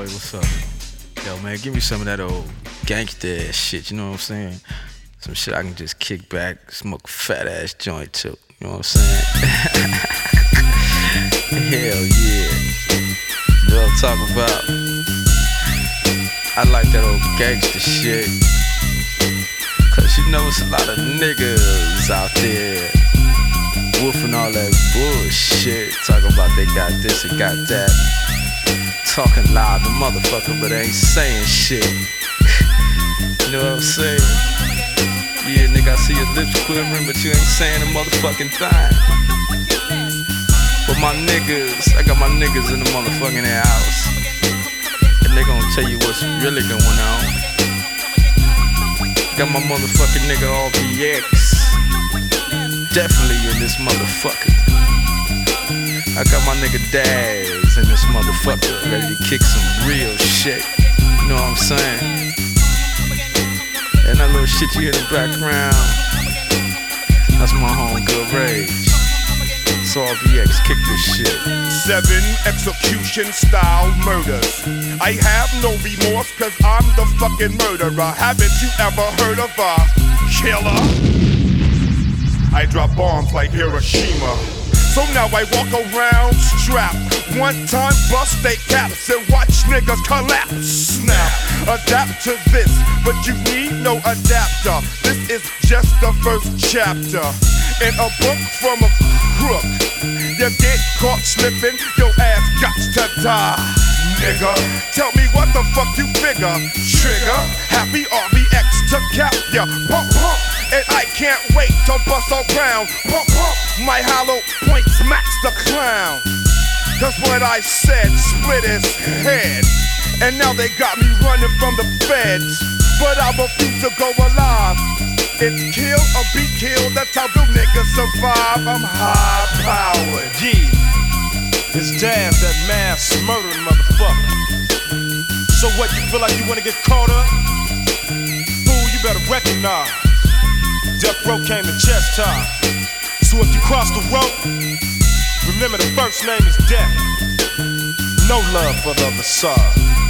boy, what's up? Yo, man, give me some of that old gangsta ass shit, you know what I'm saying? Some shit I can just kick back, smoke a fat ass joint too, you know what I'm saying? Hell yeah. You know what I'm talking about? I like that old gangsta shit. Cause you know it's a lot of niggas out there woofing all that bullshit, talking about they got this and got that, talking loud the motherfucker, but they ain't saying shit. You know what I'm saying? Yeah, nigga, I see your lips quivering, but you ain't saying a motherfucking thing. But my niggas, I got my niggas in the motherfucking house, and they gonna tell you what's really going on. Got my motherfucking nigga RBX definitely in this motherfucker. I got my nigga Daz in this motherfucker, ready to kick some real shit. You know what I'm saying? And that little shit you hear in the background, that's my homegirl Rage. So RBX, kick this shit. 7 execution style murders. I have no remorse cause I'm the fucking murderer. Haven't you ever heard of a killer? I drop bombs like Hiroshima. So now I walk around strapped. One time bust they caps and watch niggas collapse. Snap, adapt to this, but you need no adapter. This is just the first chapter in a book from a crook. You get caught slipping, your ass gots to die. Nigga, tell me what the fuck you figure. Trigger, happy RBX to cap ya. Pump, pump, and I can't wait to bust around. Pump, pump, my hollow point smacks the clown. Cause what I said split his head, and now they got me running from the feds. But I refuse to go alive. It's kill or be killed, that's how real niggas survive. I'm high powered. Yeah, it's Daz, that mass murdering motherfucker. So what, you feel like you wanna get caught up? Fool, you better recognize Death Row came to chest time. So if you cross the road, remember the first name is Death. No love for the other side.